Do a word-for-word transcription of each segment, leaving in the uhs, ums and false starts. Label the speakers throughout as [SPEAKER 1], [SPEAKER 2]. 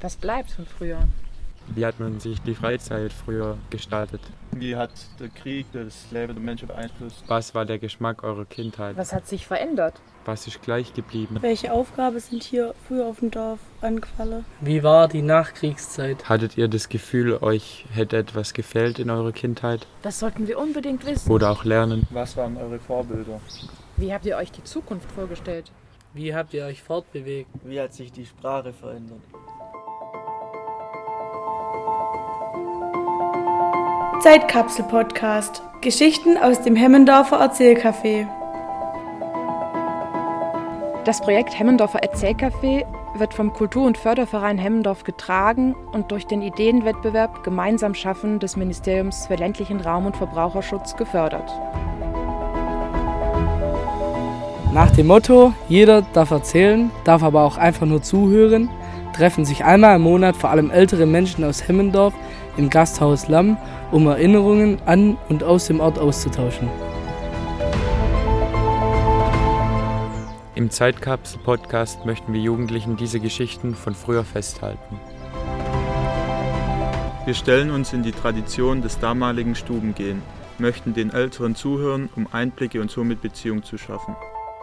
[SPEAKER 1] Was bleibt von früher?
[SPEAKER 2] Wie hat man sich die Freizeit früher gestaltet?
[SPEAKER 3] Wie hat der Krieg das Leben der Menschen beeinflusst?
[SPEAKER 2] Was war der Geschmack eurer Kindheit?
[SPEAKER 1] Was hat sich verändert?
[SPEAKER 2] Was ist gleich geblieben?
[SPEAKER 4] Welche Aufgaben sind hier früher auf dem Dorf angefallen?
[SPEAKER 5] Wie war die Nachkriegszeit?
[SPEAKER 2] Hattet ihr das Gefühl, euch hätte etwas gefehlt in eurer Kindheit?
[SPEAKER 1] Das sollten wir unbedingt wissen.
[SPEAKER 2] Oder auch lernen?
[SPEAKER 3] Was waren eure Vorbilder?
[SPEAKER 1] Wie habt ihr euch die Zukunft vorgestellt?
[SPEAKER 5] Wie habt ihr euch fortbewegt?
[SPEAKER 6] Wie hat sich die Sprache verändert?
[SPEAKER 4] Zeitkapsel-Podcast. Geschichten aus dem Hemmendorfer Erzählcafé.
[SPEAKER 1] Das Projekt Hemmendorfer Erzählcafé wird vom Kultur- und Förderverein Hemmendorf getragen und durch den Ideenwettbewerb Gemeinsam schaffen des Ministeriums für ländlichen Raum und Verbraucherschutz gefördert.
[SPEAKER 5] Nach dem Motto, jeder darf erzählen, darf aber auch einfach nur zuhören, treffen sich einmal im Monat vor allem ältere Menschen aus Hemmendorf im Gasthaus Lamm, um Erinnerungen an und aus dem Ort auszutauschen.
[SPEAKER 2] Im Zeitkapsel-Podcast möchten wir Jugendlichen diese Geschichten von früher festhalten.
[SPEAKER 3] Wir stellen uns in die Tradition des damaligen Stubengehen, möchten den Älteren zuhören, um Einblicke und somit Beziehung zu schaffen.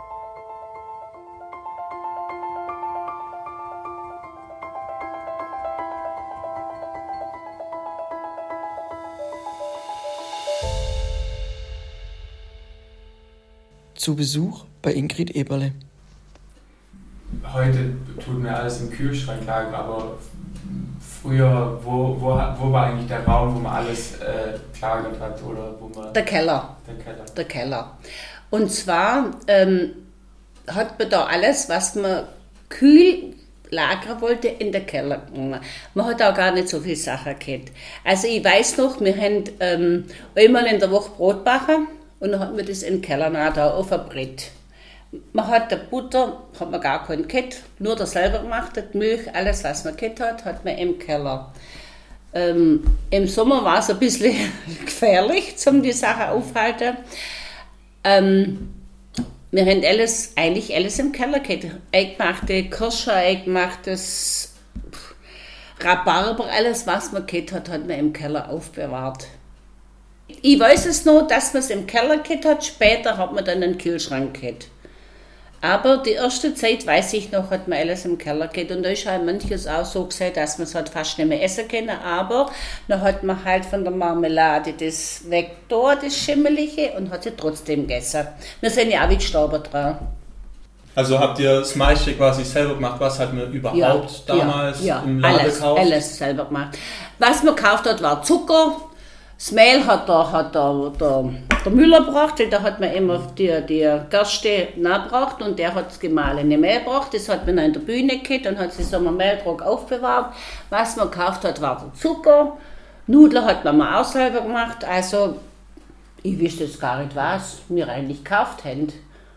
[SPEAKER 6] Zu Besuch bei Ingrid Eberle.
[SPEAKER 7] Heute tut mir alles im Kühlschrank lagen, aber früher, wo, wo, wo war eigentlich der Raum, wo man alles äh, gelagert hat? Oder wo man
[SPEAKER 8] der Keller.
[SPEAKER 7] Der Keller.
[SPEAKER 8] Der Keller. Und zwar ähm, hat man da alles, was man kühl lagern wollte, in den Keller genommen. Man hat auch gar nicht so viel Sachen gehabt. Also ich weiß noch, wir haben ähm, einmal in der Woche Brot backen. Und dann hat man das in den Keller rein, da auf ein Brett. Man hat die Butter, hat man gar keinen gehabt, nur das selber gemacht, die Milch, alles was man gehabt hat, hat man im Keller. Ähm, Im Sommer war es ein bisschen gefährlich, um die Sache aufzuhalten. Ähm, wir haben alles, eigentlich alles im Keller gehabt. Eingemachte Kirsche, eingemachtes Rhabarber, alles was man gehabt hat, hat man im Keller aufbewahrt. Ich weiß es noch, dass man es im Keller gehabt hat, später hat man dann einen Kühlschrank gehabt. Aber die erste Zeit, weiß ich noch, hat man alles im Keller gehabt. Und da ist halt manches auch so gesagt, dass man es halt fast nicht mehr essen kann. Aber dann hat man halt von der Marmelade das weg da, das Schimmelige, und hat sie trotzdem gegessen. Wir sind ja auch wie gestorben dran.
[SPEAKER 3] Also habt ihr das meiste quasi selber gemacht? Was hat man überhaupt
[SPEAKER 8] ja,
[SPEAKER 3] damals
[SPEAKER 8] ja, ja,
[SPEAKER 3] im Laden
[SPEAKER 8] alles,
[SPEAKER 3] gekauft?
[SPEAKER 8] alles selber gemacht. Was man gekauft hat, war Zucker. Das Mehl hat der, hat der, der, der Müller gebracht, da hat man immer die, die Gerste nachgebracht und der hat das gemahlene Mehl gebracht. Das hat man in der Bühne gehabt und hat sich so einen Mehldruck aufbewahrt. Was man gekauft hat, war der Zucker. Nudeln hat man auch selber gemacht. Also, ich wüsste jetzt gar nicht, was wir eigentlich gekauft haben.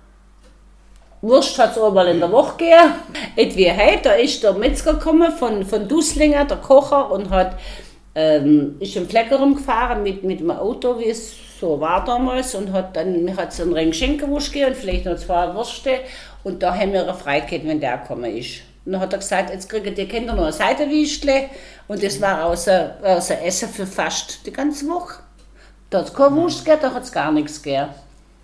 [SPEAKER 8] Wurst hat es einmal in der Woche gegeben. Etwa heute, da ist der Metzger gekommen von, von Duslinger, der Kocher, und hat Ähm, ist im Flecker rumgefahren mit, mit dem Auto, wie es so war damals, und hat dann mir hat so einen Ring Schinkenwurst gegeben und vielleicht noch zwei Würste, und da haben wir eine Freiheit, wenn der gekommen ist. Und dann hat er gesagt, jetzt kriegen die Kinder noch ein Seitenwüstle, und das war außer, außer Essen für fast die ganze Woche. Da hat es keine Wurst gegeben, da hat es gar nichts gegeben.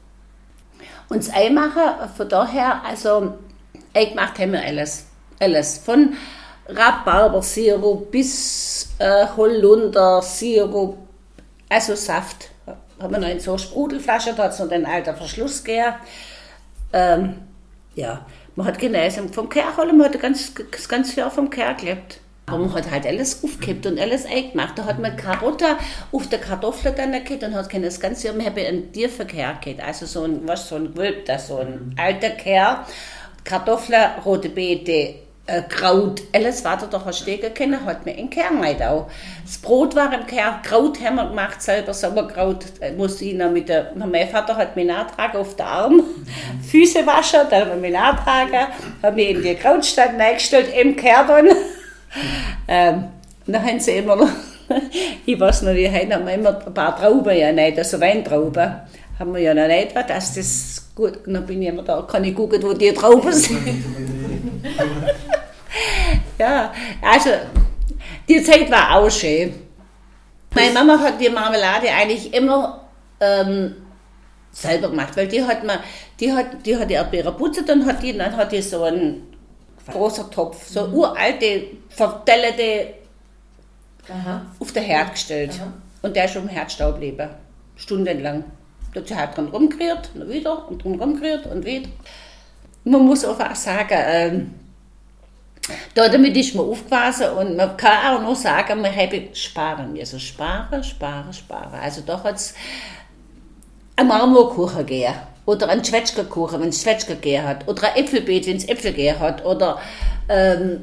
[SPEAKER 8] Und das Einmachen, von daher, also eingemacht haben wir alles, alles, von Rhabarbersirup bis äh, Holundersirup, also Saft. Haben wir noch in so eine Sprudelflasche, da hat es noch den alten Verschluss gegeben. Ähm, ja, man hat genesen vom Kerl holen, man hat ganz, das ganze Jahr vom Kerl gelebt. Aber man hat halt alles aufgekippt und alles eingemacht. Da hat man Karotte auf der Kartoffel dann gehabt und hat das ganze Jahr, wir haben einen tiefen Kerl gehabt, also so ein, was, so ein gewölbter, so ein alter Kerl. Kartoffeln, rote Beete, Äh, Kraut, alles was er doch erstehen können, hat man in Kern nicht auch. Das Brot war im Kern, Kraut haben wir gemacht, selber Sauerkraut, musste ich noch mit der, mein Vater hat mich nachgetragen auf den Arm, Füße waschen, dann haben wir mich nachgetragen, haben mich in die Krautstand eingestellt, im Kern. ähm, dann haben sie immer noch, ich weiß noch nicht, haben wir immer ein paar Trauben, ja nicht, also Weintrauben, haben wir ja noch nicht, dass das gut, dann bin ich immer da, kann ich gucken, wo die Trauben sind. ja, also die Zeit war auch schön. Meine Mama hat die Marmelade eigentlich immer ähm, selber gemacht, weil die hat man, die hat, die hat die Erdbeere putzt und hat die, dann hat die so einen großen Topf, so mhm. uralte, vertellete auf den Herd gestellt. Aha. Und der ist schon im Herdstau geblieben, stundenlang. Dazu hat dran rumgerührt, und wieder, und dran rumgerührt und wieder. Man muss auch sagen, ähm, da damit ist man aufgewachsen und man kann auch noch sagen, man habe sparen müssen. Sparen, sparen, sparen. Also da hat es einen Marmorkuchen gegeben oder einen Zwetschgenkuchen, wenn es Zwetschgen gegeben hat, oder ein Äpfelbeet, wenn es Äpfel gegeben hat. Oder, ähm,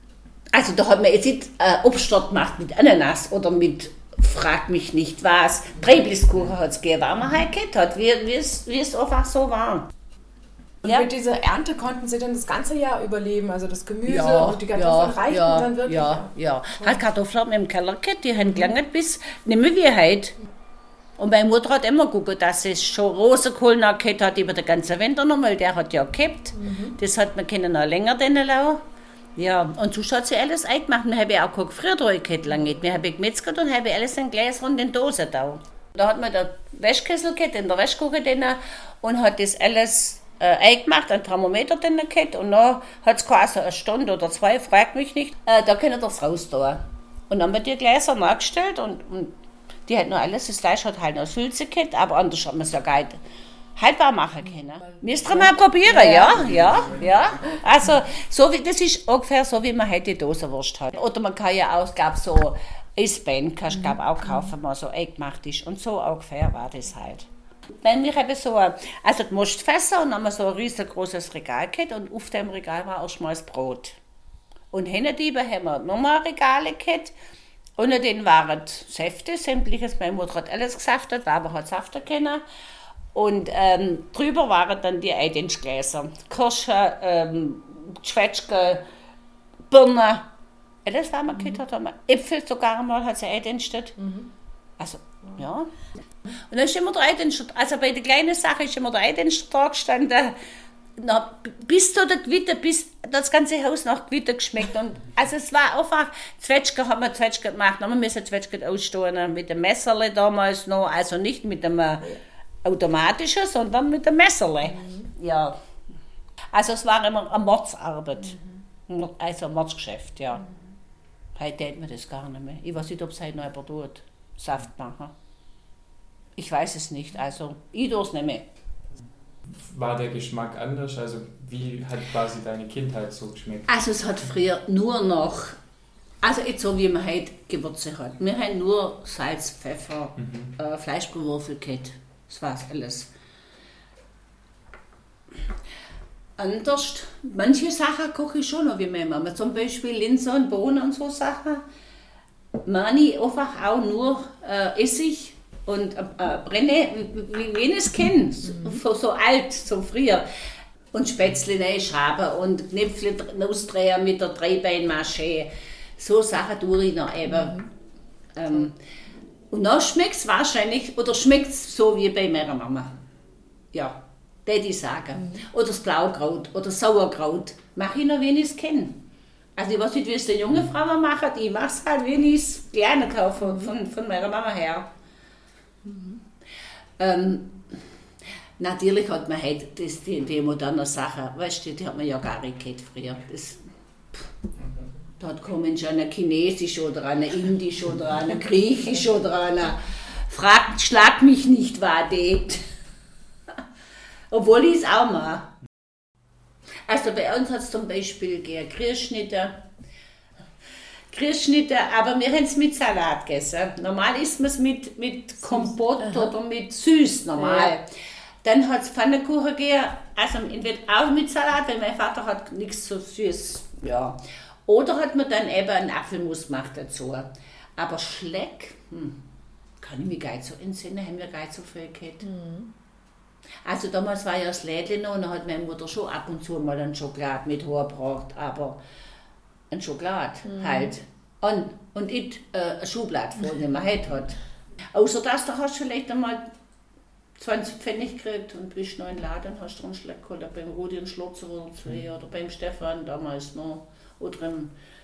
[SPEAKER 8] also da hat man jetzt nicht äh, Obststart gemacht mit Ananas oder mit, frag mich nicht was, Breibliskuchen hat es gegeben, weil man halt gehabt hat, wie, wie, es, wie es einfach so war.
[SPEAKER 1] Und ja. Mit dieser Ernte konnten Sie dann das ganze Jahr überleben, also das Gemüse
[SPEAKER 8] ja,
[SPEAKER 1] und die Kartoffeln
[SPEAKER 8] ja,
[SPEAKER 1] reichten
[SPEAKER 8] ja,
[SPEAKER 1] dann wirklich?
[SPEAKER 8] Ja, ja. ja. Halt Kartoffeln haben wir im Keller gehabt, die haben gelangt bis, nicht mehr wie heute. Und meine Mutter hat immer geguckt, dass sie schon Rosenkohl noch gehabt hat über den ganzen Winter noch, weil der hat ja gehabt. Mhm. Das hat man können noch länger denen lassen. Ja, und so hat sie alles eingemacht. Wir haben ja auch kein Gefriertruhe gehabt lange. Wir haben gemetzelt und haben alles in Gläser und in Dosen da. Da hat man den Wäschkessel gehabt, in der Wäschküche drin und hat das alles Äh, eingemacht, ein Thermometer drin gehabt und dann hat es quasi eine Stunde oder zwei, fragt mich nicht, äh, da können wir das raus tun. Und dann haben wir die Gläser nachgestellt und, und die hat noch alles, das Fleisch hat halt noch Sülze gehabt, aber anders hat man es ja gar nicht haltbar machen können. Müsst ihr mal probieren, ja, ja, ja. Also, so wie, das ist ungefähr so, wie man heute die Dosenwurst hat. Oder man kann ja auch, es gab so Eisbein, kannst du auch kaufen, mal so eingemacht ist. Und so ungefähr war das halt. Nein, wir haben so ein, also die Mostfässer und dann haben wir so ein riesengroßes Regal gehabt und auf dem Regal war erstmal das Brot. Und hinten haben wir nochmal Regale gehabt und in denen waren Säfte, sämtliches, meine Mutter hat alles gesaftet, aber hat Safter können. Und ähm, drüber waren dann die Eidenschgläser, Kirsche, ähm, Zwetschgen, Birnen, alles was wir mhm. gehabt haben. Äpfel sogar einmal hat sie eingedienstet. Mhm. Also, ja. Und dann ist immer der Eidenster, also bei der kleinen Sache ist immer der Eidenster da gestanden, na, bis zu der Gewitter, bis das ganze Haus nach Gewitter geschmeckt. Und, also es war einfach, Zwetschgen haben wir Zwetschgen gemacht, dann haben wir müssen Zwetschgen ausstehen mit dem Messerle damals noch, also nicht mit dem automatischen, sondern mit dem Messerle. Mhm. Ja. Also es war immer eine Mordsarbeit, mhm. also ein Mordsgeschäft, ja. Mhm. Heute hält man das gar nicht mehr. Ich weiß nicht, ob es heute noch jemand tut. Saft machen. Ich weiß es nicht, also ich tue es nicht mehr.
[SPEAKER 7] War der Geschmack anders? Also wie hat quasi deine Kindheit so geschmeckt?
[SPEAKER 8] Also es hat früher nur noch, also jetzt so wie man heute Gewürze hat. Wir haben nur Salz, Pfeffer, mhm. äh, Fleischgewürfel gehabt. Das war alles. Anders, manche Sachen koche ich schon noch wie meine Mama. Zum Beispiel Linsen und Bohnen und so Sachen. Mani einfach auch nur äh, Essig und äh, Brenne, wie, wie wen es kennt, so, so alt, so früher. Und Spätzle reinschaben und Knäpfle ausdrehen mit der Dreibeinmasche. So Sachen tue ich noch eben. Mhm. Ähm, und dann schmeckt es wahrscheinlich, oder schmeckt es so wie bei meiner Mama. Ja, das ich sagen. Mhm. Oder das Blaukraut oder Sauerkraut. Mache ich noch, wen ich es kenne. Also ich weiß nicht, wie es die junge Frau macht, ich mache es halt, wenn ich es gelernt habe von, von, von meiner Mama her. Mhm. Ähm, natürlich hat man heute das, die, die moderne Sache, weißt du, die hat man ja gar nicht gehabt früher. Das, dort kommen schon eine chinesische oder eine indische oder eine griechische oder eine, fragt, schlag mich nicht, war das. Obwohl ich es auch mache. Also bei uns hat es zum Beispiel Grießschnitte, Grießschnitte, aber wir haben es mit Salat gegessen. Normal isst man es mit, mit Kompott Aha. oder mit Süß, normal. Ja. Dann hat es Pfannkuchen gegeben, also entweder auch mit Salat, weil mein Vater hat nichts so süß. Ja. Oder hat man dann eben einen Apfelmus gemacht dazu. Aber Schleck, hm, kann ich mich gar nicht so entsinnen, haben wir gar nicht so viel gehabt. Mhm. Also damals war ja das Lädchen noch und dann hat meine Mutter schon ab und zu mal ein Schokolade mit hergebracht, aber ein Schokolade mhm. halt. Und, und nicht äh, eine Schublade voll, die man heute hat. Außer das, da hast du vielleicht einmal zwanzig Pfennig gekriegt und bist noch in den Laden und hast einen Schleck geholt, beim Rudi einen Schlotzer oder zwei oder beim Stefan damals noch oder im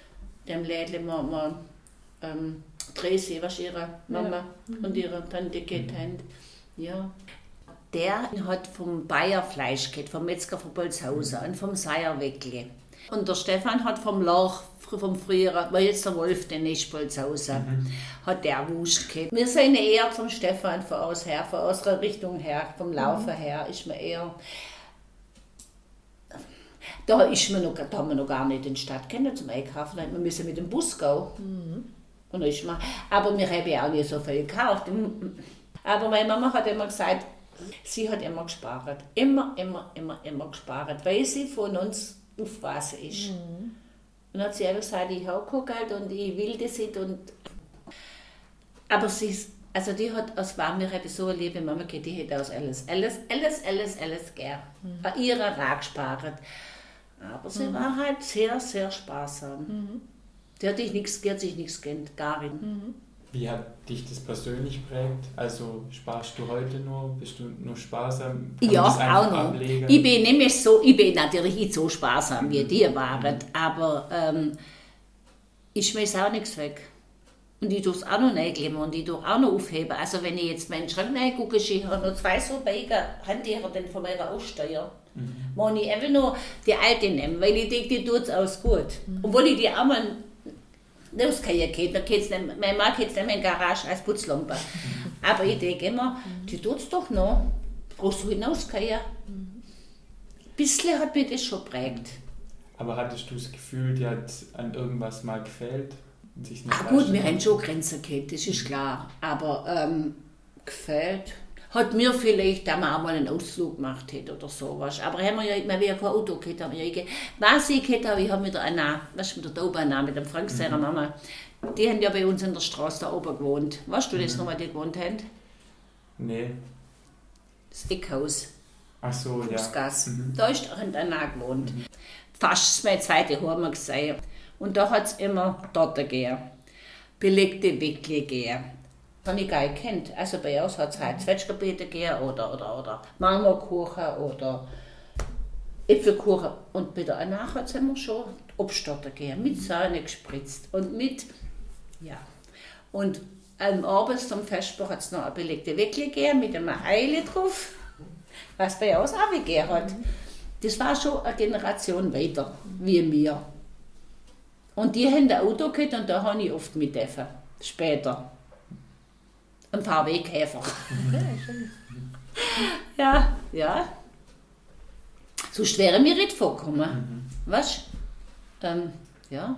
[SPEAKER 8] dem Lädle, man, man ähm, Tracy, was ihre Mama ja. und ihre Tante geht haben. Ja. Der hat vom Bayer Fleisch gehabt, vom Metzger von Bolzhausen und vom Seierweckle. Und der Stefan hat vom Lach, vom früheren, weil jetzt der Wolf, den ist Bolzhausen, mhm. hat der Wust gehabt. Wir sind eher zum Stefan von aus her, von unserer Richtung her, vom Laufen mhm. her, ist man eher. Da, ist man noch, da haben wir noch gar nicht in die Stadt können zum Einkaufen, wir müssen mit dem Bus gehen. Mhm. Und ist man, aber wir haben ja auch nicht so viel gekauft. Aber meine Mama hat immer gesagt, sie hat immer gespart. Immer, immer, immer, immer gespart, weil sie von uns aufpassen ist. Mhm. Und hat sie einfach gesagt, ich habe kein Geld und ich will das nicht. Und aber sie ist, also die hat aus Warmir so eine liebe Mama gehabt, die hat aus alles, alles, alles, alles, alles gern. Mhm. An ihrer Rat gespart. Aber sie mhm. war halt sehr, sehr sparsam. Mhm. Die hat, nichts, die hat sich nichts gegönnt, gar nicht. Mhm.
[SPEAKER 7] Wie hat dich das persönlich prägt? Also sparst du heute nur? Bist du nur sparsam? Kann
[SPEAKER 8] ja, auch noch. Ablegen? Ich bin nämlich so, ich bin natürlich nicht so sparsam, wie die waren, aber ähm, ich schmeiße auch nichts weg. Und ich tue es auch noch reinkleben und ich tue auch noch aufheben. Also wenn ich jetzt meinen Schrank reingucke, ich habe noch zwei so Beigen, Handtücher von meiner Aussteuer. Mhm. Muss ich einfach nur die alte nehmen, weil ich denke, die tut es aus gut. Mhm. Obwohl ich die auch mal das kann ja gehen, da geht's nicht, mein Mann geht es nicht mehr in die Garage als Putzlampe. Aber ich denke immer, die tut es doch noch. Brauchst du hinausgehen? Ein bisschen hat mir das schon geprägt.
[SPEAKER 7] Aber hattest du das Gefühl, dir hat an irgendwas mal gefehlt? Sich
[SPEAKER 8] Ach gut, wir haben schon Grenzen gehabt, das ist klar. Aber ähm, gefällt hat mir vielleicht, dass man auch mal einen Ausflug gemacht hat oder sowas. Aber haben wir ja, wir haben ja kein Auto gehabt. Haben wir ja, was ich gehabt habe, ich habe mit der Anna, was mit der Taube mit dem Frank, seiner mhm. Mama, die haben ja bei uns in der Straße da oben gewohnt. Weißt du mhm. das noch, wo die gewohnt haben?
[SPEAKER 7] Nee.
[SPEAKER 8] Das Eckhaus.
[SPEAKER 7] Ach so,
[SPEAKER 8] Fußgas.
[SPEAKER 7] Ja. Mhm.
[SPEAKER 8] Da ist Anna gewohnt. Mhm. Fast meine zweite Heimat gesehen. Und da hat es immer Torte gegeben, belegte Weckle gegeben. Das habe ich gar nicht gekannt. Also bei uns hat es halt Zwetschgenbeete gegeben oder, oder, oder Marmorkuchen oder Äpfelkuchen. Und bei der Anna hat es immer schon Obsttorte gegeben, mit Sahne gespritzt und mit, ja. Und am Abend zum Festbach hat es noch eine belegte Weckle gegeben mit einem Eile drauf, was bei uns auch gegeben hat. Das war schon eine Generation weiter, wie wir. Und die haben ein Auto gehabt und da habe ich oft mit dürfen. Später. Ein V W-Käfer. Ja, ja. Sonst wäre mir nicht vorgekommen. Mhm. Weißt du? Ähm, ja.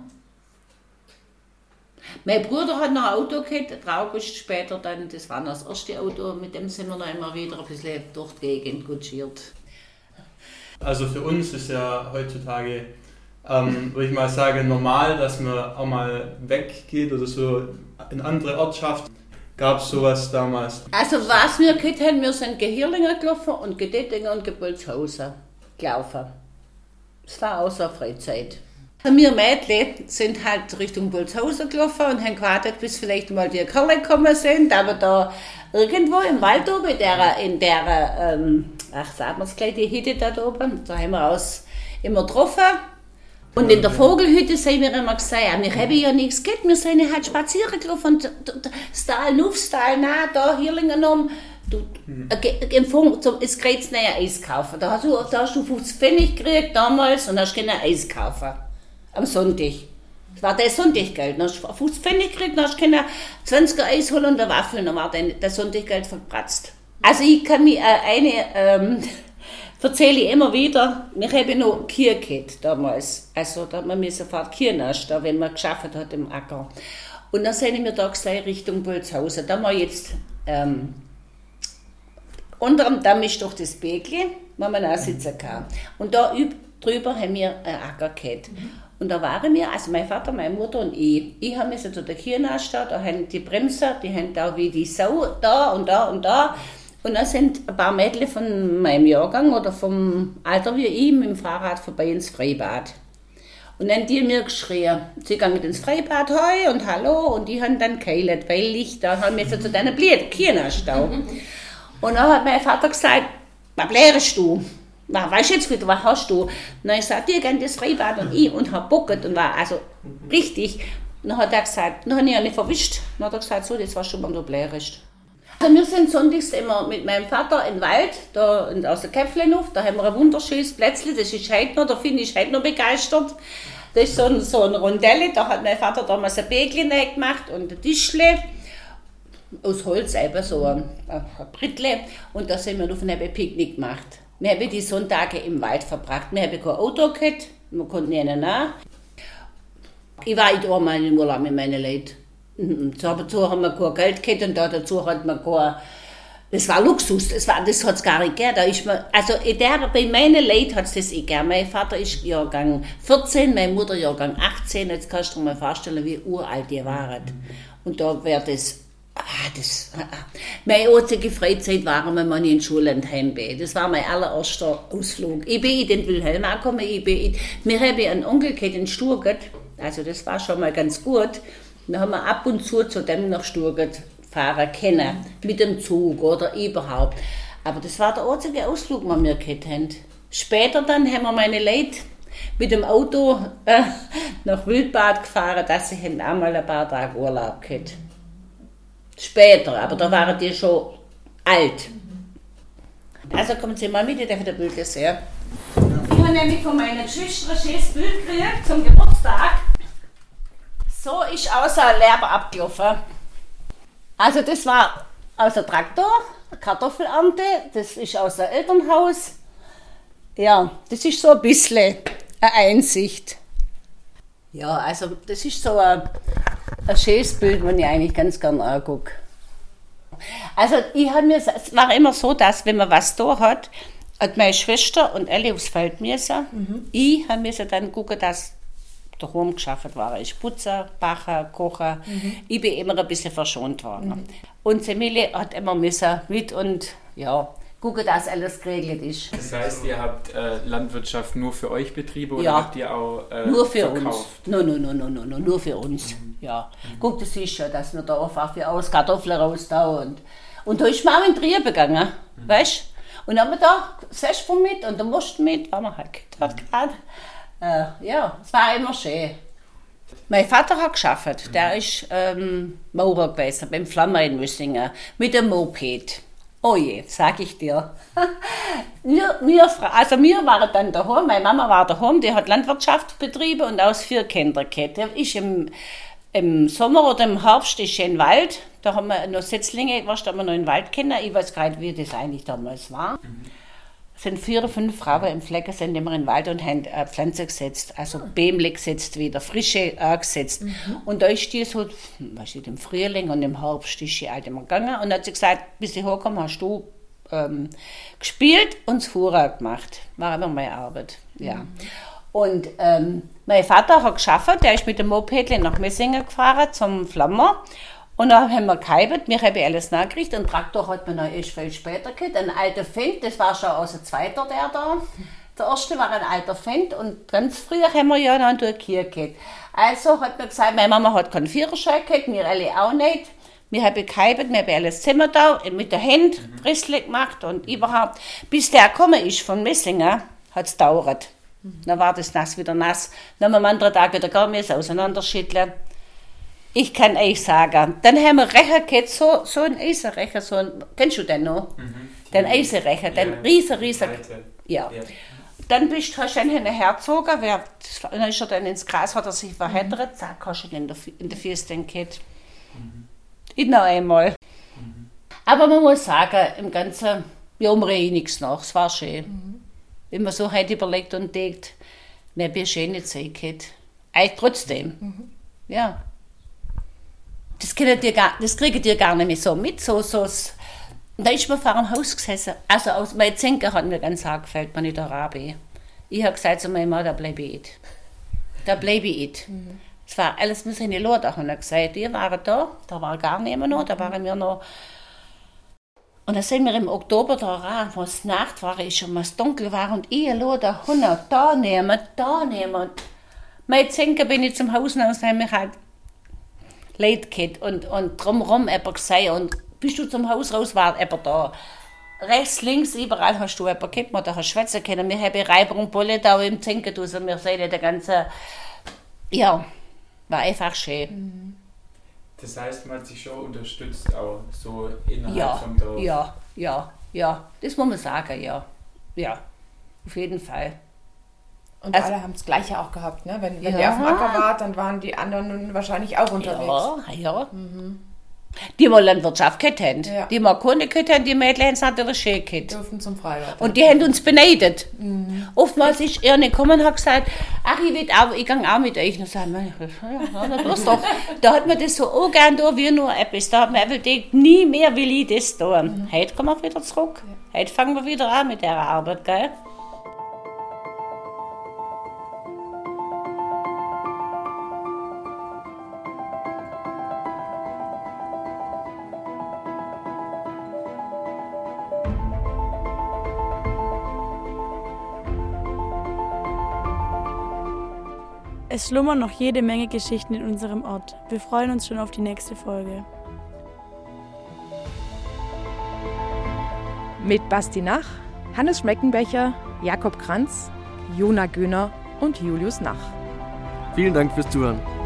[SPEAKER 8] Mein Bruder hat noch ein Auto gehabt, Traug ist später dann, das war noch das erste Auto, mit dem sind wir noch immer wieder ein bisschen durch die Gegend kutschiert.
[SPEAKER 3] Also für uns ist ja heutzutage, ähm, würde ich mal sagen, normal, dass man auch mal weggeht oder so in andere Ortschaften. Gab es sowas damals?
[SPEAKER 8] Also was wir gehabt haben, wir sind Gehirlinger gelaufen und Gedettinger und Gebolzhausen gelaufen. Das war auch so eine Freizeit. Wir Mädchen sind halt Richtung Bolzhausen gelaufen und haben gewartet, bis vielleicht mal die Kerle gekommen sind, aber da irgendwo im Wald oben, in der, in der ähm, ach sagen wir es gleich, die Hütte da oben, da haben wir uns immer getroffen. Und in der Vogelhütte sind wir immer gesagt, wir haben ja nichts gehabt, wir sind halt spazieren gelaufen und das Tal auf, das Tal nah, da Hirlingen um, du, mhm. es kriegst näher Eis kaufen. Da hast du, da hast du fünfzig Pfennig gekriegt damals und hast kein Eis kaufen. Am Sonntag. Das war das Sonntaggeld. Dann hast du fünfzig Pfennig gekriegt, dann hast du keine zwanziger Eis holen und eine Waffel, dann war das Sonntagggeld verpratzt. Also ich kann mich äh, eine, ähm, erzähle ich immer wieder, wir haben noch Kühe gehabt damals. Also da haben wir sofort Kühe naschen, wenn man geschafft hat im Acker. Und dann sind wir da gleich Richtung Bolzhausen. Da haben wir jetzt, ähm, unter dem Damm ist doch das Begle, wo man auch sitzen kann. Und da drüber haben wir einen Acker gehabt. Und da waren wir, also mein Vater, meine Mutter und ich. Ich habe mich zu der Kühe naschen, da haben die Bremser, die haben da wie die Sau da und da und da. Und dann sind ein paar Mädchen von meinem Jahrgang oder vom Alter wie ich mit dem Fahrrad vorbei ins Freibad. Und dann haben die mir geschrien, sie gehen ins Freibad, hoi und hallo. Und die haben dann geheilt, weil ich da haben wir so zu deiner Blöden Kühe naschen. Und dann hat mein Vater gesagt, was blärst du? Na, weißt du jetzt wieder, was hast du? Na, ich sag, dir gern das Freibad und ich und hab bocket und war also richtig. Dann hat er gesagt, dann habe ich ihn nicht verwischt. Dann hat er gesagt, so, das war schon mal der Blärist. Also wir sind sonntags immer mit meinem Vater im Wald, da aus der Käpflenhof, da haben wir ein wunderschönes Plätzchen, das ist heute noch, da finde ich heute noch begeistert. Das ist so ein, so ein Rondelle, da hat mein Vater damals ein Bäckchen gemacht und ein Tischle. Aus Holz, eben so ein, ein Brittle. Und da sind wir auf einem Picknick gemacht. Wir haben die Sonntage im Wald verbracht. Wir haben kein Auto gehabt, wir konnten nicht nach. Ich war nicht einmal im Urlaub mit meinen Leuten. Dazu haben wir kein Geld gehabt und da dazu hat man kein. Das war Luxus, das, das hat es gar nicht gegeben. Da ist man, also der, bei meinen Leuten hat es das eh gegeben. Mein Vater ist Jahrgang vierzehn, meine Mutter Jahrgang achtzehn. Jetzt kannst du dir mal vorstellen, wie uralt die waren. Und da wäre das. Ah, das ah, ah. Meine einzige Freizeit war, wenn man in die Schule und heimbe. Das war mein allererster Ausflug. Ich bin in den Wilhelm angekommen. Ich bin in, wir haben einen Onkel gehabt in Sturgart. Also das war schon mal ganz gut. Dann haben wir ab und zu zu dem nach Sturgart fahren können. Mit dem Zug oder überhaupt. Aber das war der einzige Ausflug, den wir gehabt haben. Später dann haben wir meine Leute mit dem Auto äh, nach Wildbad gefahren, dass sie auch mal ein paar Tage Urlaub gehabt. Später, aber da waren die schon alt. Also kommen Sie mal mit, ich darf der Bilder sehen. Ich habe nämlich von meiner Geschwister ein schönes Bild gekriegt zum Geburtstag. So ist außer ein Lehrer abgelaufen. Also das war aus der Traktor, Kartoffelernte, das ist aus dem Elternhaus. Ja, das ist so ein bisschen eine Einsicht. Ja, also das ist so ein, ein schönes Bild, das ich eigentlich ganz gerne angucke. Also ich habe mir, es war immer so, dass wenn man was da hat, hat meine Schwester und alle aufs Feld müssen. Mhm. Ich habe mir dann gucken, dass daheim geschafft war. Ich putze, bache, koche. Mhm. Ich bin immer ein bisschen verschont worden. Mhm. Und Semile hat immer müssen mit und ja, gucken, dass alles geregelt ist.
[SPEAKER 7] Das heißt, ihr habt äh, Landwirtschaft nur für euch Betriebe oder
[SPEAKER 8] ja.
[SPEAKER 7] habt ihr auch äh,
[SPEAKER 8] nur für
[SPEAKER 7] verkauft?
[SPEAKER 8] uns. No, no, no, no, no, no, nur für uns. Mhm. Ja. Mhm. Guck, das ist schon, dass wir da einfach für aus Kartoffeln raus da und und da ist man auch in Trier begangen, mhm. weißt? Und dann haben wir da Sespen mit und der Most mit, weil man halt hat gerade. Äh, ja, es war immer schön. Mein Vater hat gearbeitet, der ist ähm, Maurer gewesen, beim Flammer in Müssingen, mit dem Moped. Oh je, sag ich dir. wir, wir, also wir waren dann daheim, meine Mama war daheim, die hat Landwirtschaft betrieben und aus vier Kinder gehabt. Der ist im, im Sommer oder im Herbst ist in den Wald, da haben wir noch Setzlinge, was da haben wir noch in den Wald kennen, ich weiß gar nicht, wie das eigentlich damals war. Mhm. Es sind vier oder fünf Frauen im Flecken, sind immer in den Wald und haben äh, Pflanzen gesetzt, also Bämle gesetzt wieder, frische äh, gesetzt. Mhm. Und da ist die so, weißt du, im Frühling und im Herbst ist die halt immer gegangen und hat sie gesagt, bis ich herkomme, hast du ähm, gespielt und das Fuhrer gemacht. War immer meine Arbeit, ja. Mhm. Und ähm, mein Vater hat geschafft, der ist mit dem Moped nach Messingen gefahren zum Flammer. Und dann haben wir geheiratet, wir haben alles nachgekriegt. Einen Traktor hat man noch erst viel später gehabt. Ein alter Fendt, das war schon aus der zweiter der da. Der erste war ein alter Fendt und ganz früher haben wir ja noch durch die Kirche gehabt. Also hat man gesagt, meine Mama hat keinen Führerschein gehabt, wir alle auch nicht. Wir haben geheiratet, wir haben alles Zimmer da, mit der Hand Rissle gemacht und überhaupt. Bis der gekommen ist von Messingen, hat es gedauert. Dann war das nass wieder nass. Dann haben wir am anderen Tag wieder gar nicht auseinanderschütteln. Ich kann euch sagen, dann haben wir Recher gehabt, so, so ein Eisenrecher, so ein, kennst du den noch? Mhm. Den Eisenrecher, den ja. riesen, riesen, ja. ja. Dann bist du, hast du einen hergezogen, wer, dann ist er dann ins Gras, hat er sich verheddert, zack, hast du ihn in der, in der Füße gehabt. Mhm. Ich noch einmal. Mhm. Aber man muss sagen, im Ganzen, wir haben eh nichts nach, es war schön. Mhm. Wenn man so heute überlegt und denkt, wir haben eine schöne Zeit gehabt. Eigentlich trotzdem, mhm. ja. Das kriegt ihr gar, das kriegt ihr gar nicht mehr so mit. So, so, da ist man vor dem Haus gesessen. Also aus mein Zenker hat mir ganz arg gefällt, man in der Arabi. Ich habe gesagt zu meiner Mann, da bleibe ich nicht. Da bleibe ich nicht. Mhm. Es war alles mit seinen Leuten, haben gesagt. Die waren da, da war gar niemand noch, da waren wir noch. Und dann sind wir im Oktober da rein, wo es Nacht war, ist schon was dunkel war und ich da hundert da nehmen, da nehmen. Mein Zenker bin ich zum Haus und haben mich halt Leute gehabt und, und drumherum jemand gesehen und bis du zum Haus raus war jemand da. rechts, links, überall hast du jemanden gehabt, man da hast schwätzen können. Wir haben Reiber und Bolle da im Zinken, also wir sehen der ganze, ja, war einfach schön.
[SPEAKER 7] Das heißt, man hat sich schon unterstützt, auch so innerhalb
[SPEAKER 8] ja,
[SPEAKER 7] vom Dorf.
[SPEAKER 8] Ja, ja, ja, das muss man sagen, ja. Ja, auf jeden Fall.
[SPEAKER 9] Und
[SPEAKER 8] Also-
[SPEAKER 9] alle haben das Gleiche auch gehabt, ne? Wenn, wenn
[SPEAKER 8] Ja.
[SPEAKER 9] ihr auf dem Acker wart, dann waren die anderen wahrscheinlich auch unterwegs.
[SPEAKER 8] Ja, ja. Die mal Landwirtschaft gehabt haben.
[SPEAKER 9] Ja.
[SPEAKER 8] Die mal Kunde gehabt haben, die Mädchen haben es natürlich schön gehabt.
[SPEAKER 9] Dürfen zum Freibad.
[SPEAKER 8] Und die haben uns beneidet. Oftmals ist er nicht gekommen und hat gesagt, ach, ich will auch, ich gehe auch mit euch. Und dann sagen wir, ja, ja, das doch. Da hat man das so auch gern da, wie nur etwas. Da hat man einfach gedacht, nie mehr will ich das tun. Heute kommen wir wieder zurück. Heute fangen wir wieder an mit der Arbeit, gell?
[SPEAKER 4] Es schlummern noch jede Menge Geschichten in unserem Ort. Wir freuen uns schon auf die nächste Folge.
[SPEAKER 1] Mit Basti Nach, Hannes Schmeckenbecher, Jakob Kranz, Jona Göhner und Julius Nach.
[SPEAKER 10] Vielen Dank fürs Zuhören.